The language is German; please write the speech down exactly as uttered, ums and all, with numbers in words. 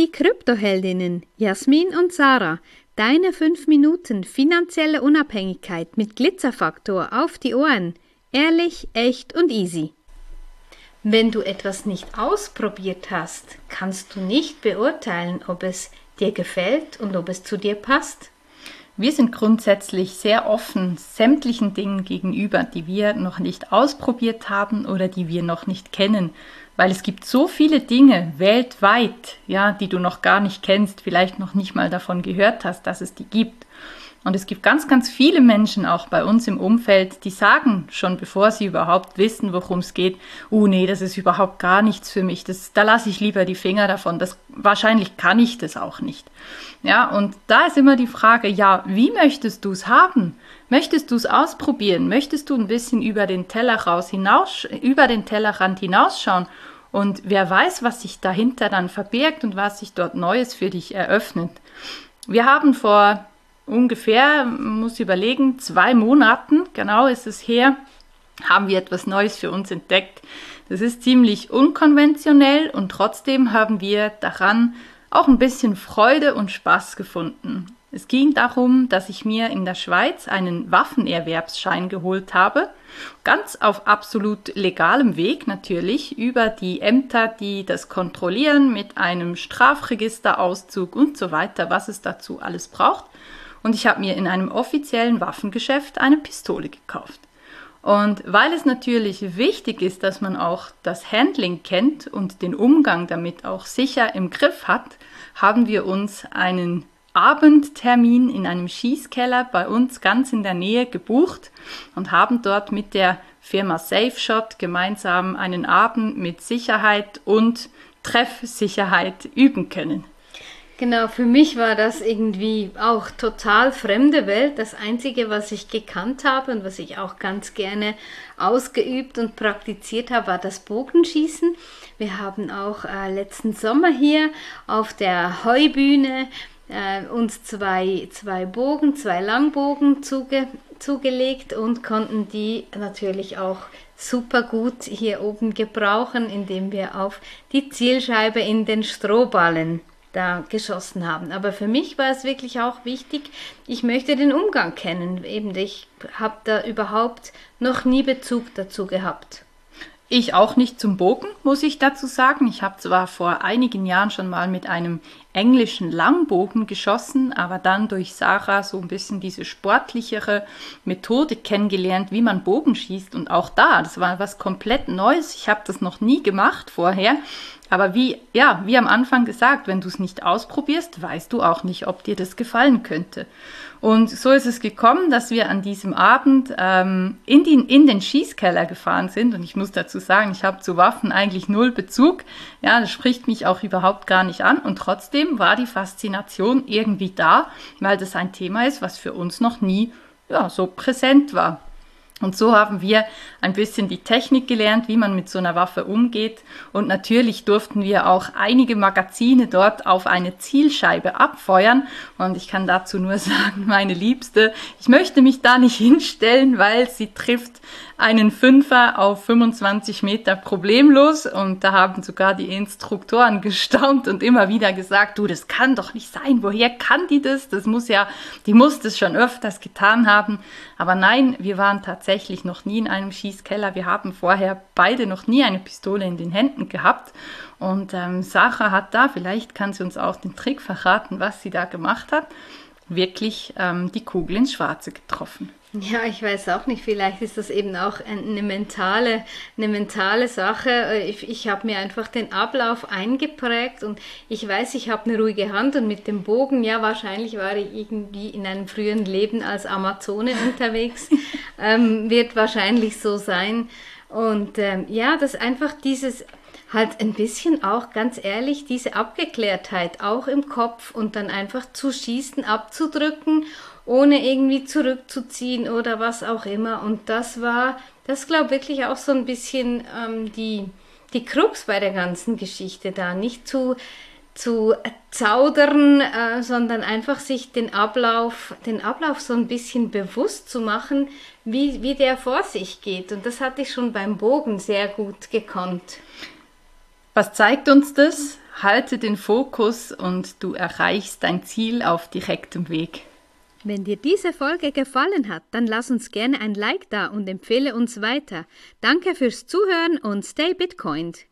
die Kryptoheldinnen Jasmin und Sarah. Deine fünf Minuten finanzielle Unabhängigkeit mit Glitzerfaktor auf die Ohren. Ehrlich, echt und easy. Wenn du etwas nicht ausprobiert hast, kannst du nicht beurteilen, ob es dir gefällt und ob es zu dir passt. Wir sind grundsätzlich sehr offen sämtlichen Dingen gegenüber, die wir noch nicht ausprobiert haben oder die wir noch nicht kennen. Weil es gibt so viele Dinge weltweit, ja, die du noch gar nicht kennst, vielleicht noch nicht mal davon gehört hast, dass es die gibt. Und es gibt ganz, ganz viele Menschen auch bei uns im Umfeld, die sagen schon, bevor sie überhaupt wissen, worum es geht, oh nee, das ist überhaupt gar nichts für mich, das, da lasse ich lieber die Finger davon, das, wahrscheinlich kann ich das auch nicht. Ja, und da ist immer die Frage, ja, wie möchtest du es haben? Möchtest du es ausprobieren? Möchtest du ein bisschen über den Teller raus hinaus, über den Tellerrand hinausschauen? Und wer weiß, was sich dahinter dann verbirgt und was sich dort Neues für dich eröffnet. Wir haben vor ungefähr, muss überlegen, zwei Monaten, genau ist es her, haben wir etwas Neues für uns entdeckt. Das ist ziemlich unkonventionell und trotzdem haben wir daran auch ein bisschen Freude und Spaß gefunden. Es ging darum, dass ich mir in der Schweiz einen Waffenerwerbsschein geholt habe, ganz auf absolut legalem Weg natürlich, über die Ämter, die das kontrollieren, mit einem Strafregisterauszug und so weiter, was es dazu alles braucht. Und ich habe mir in einem offiziellen Waffengeschäft eine Pistole gekauft. Und weil es natürlich wichtig ist, dass man auch das Handling kennt und den Umgang damit auch sicher im Griff hat, haben wir uns einen Abendtermin in einem Schießkeller bei uns ganz in der Nähe gebucht und haben dort mit der Firma SafeShot gemeinsam einen Abend mit Sicherheit und Treffsicherheit üben können. Genau, für mich war das irgendwie auch total fremde Welt. Das Einzige, was ich gekannt habe und was ich auch ganz gerne ausgeübt und praktiziert habe, war das Bogenschießen. Wir haben auch äh, letzten Sommer hier auf der Heubühne äh, uns zwei, zwei Bogen, zwei Langbogen zuge, zugelegt und konnten die natürlich auch super gut hier oben gebrauchen, indem wir auf die Zielscheibe in den Strohballen da geschossen haben. Aber für mich war es wirklich auch wichtig, ich möchte den Umgang kennen. Eben, ich habe da überhaupt noch nie Bezug dazu gehabt. Ich auch nicht zum Bogen, muss ich dazu sagen. Ich habe zwar vor einigen Jahren schon mal mit einem englischen Langbogen geschossen, aber dann durch Sarah so ein bisschen diese sportlichere Methode kennengelernt, wie man Bogen schießt. Und auch da, das war was komplett Neues. Ich habe das noch nie gemacht vorher. Aber wie, ja, wie am Anfang gesagt, wenn du es nicht ausprobierst, weißt du auch nicht, ob dir das gefallen könnte. Und so ist es gekommen, dass wir an diesem Abend ähm, in, den, in den Schießkeller gefahren sind. Und ich muss dazu sagen, ich habe zu Waffen eigentlich null Bezug. Ja, das spricht mich auch überhaupt gar nicht an. Und trotzdem war die Faszination irgendwie da, weil das ein Thema ist, was für uns noch nie ja, so präsent war. Und so haben wir ein bisschen die Technik gelernt, wie man mit so einer Waffe umgeht. Und natürlich durften wir auch einige Magazine dort auf eine Zielscheibe abfeuern. Und ich kann dazu nur sagen, meine Liebste, ich möchte mich da nicht hinstellen, weil sie trifft einen Fünfer auf fünfundzwanzig Meter problemlos. Und da haben sogar die Instruktoren gestaunt und immer wieder gesagt, du, das kann doch nicht sein. Woher kann die das? Das muss ja, die muss das schon öfters getan haben. Aber nein, wir waren tatsächlich noch nie in einem Schießkeller. Wir haben vorher beide noch nie eine Pistole in den Händen gehabt. Und ähm, Sarah hat da, vielleicht kann sie uns auch den Trick verraten, was sie da gemacht hat, wirklich ähm, die Kugel ins Schwarze getroffen. Ja, ich weiß auch nicht, vielleicht ist das eben auch eine mentale, eine mentale Sache. Ich, ich habe mir einfach den Ablauf eingeprägt und ich weiß, ich habe eine ruhige Hand und mit dem Bogen, ja, wahrscheinlich war ich irgendwie in einem früheren Leben als Amazone unterwegs, ähm, wird wahrscheinlich so sein. Und ähm, ja, das einfach dieses halt ein bisschen auch, ganz ehrlich, diese Abgeklärtheit auch im Kopf und dann einfach zu schießen, abzudrücken, ohne irgendwie zurückzuziehen oder was auch immer. Und das war, das glaube ich wirklich auch so ein bisschen ähm, die, die Krux bei der ganzen Geschichte da. Nicht zu, zu zaudern, äh, sondern einfach sich den Ablauf, den Ablauf so ein bisschen bewusst zu machen, wie, wie der vor sich geht. Und das hatte ich schon beim Bogen sehr gut gekonnt. Was zeigt uns das? halte den Fokus und du erreichst dein Ziel auf direktem Weg. Wenn dir diese Folge gefallen hat, dann lass uns gerne ein Like da und empfehle uns weiter. Danke fürs Zuhören und stay Bitcoined!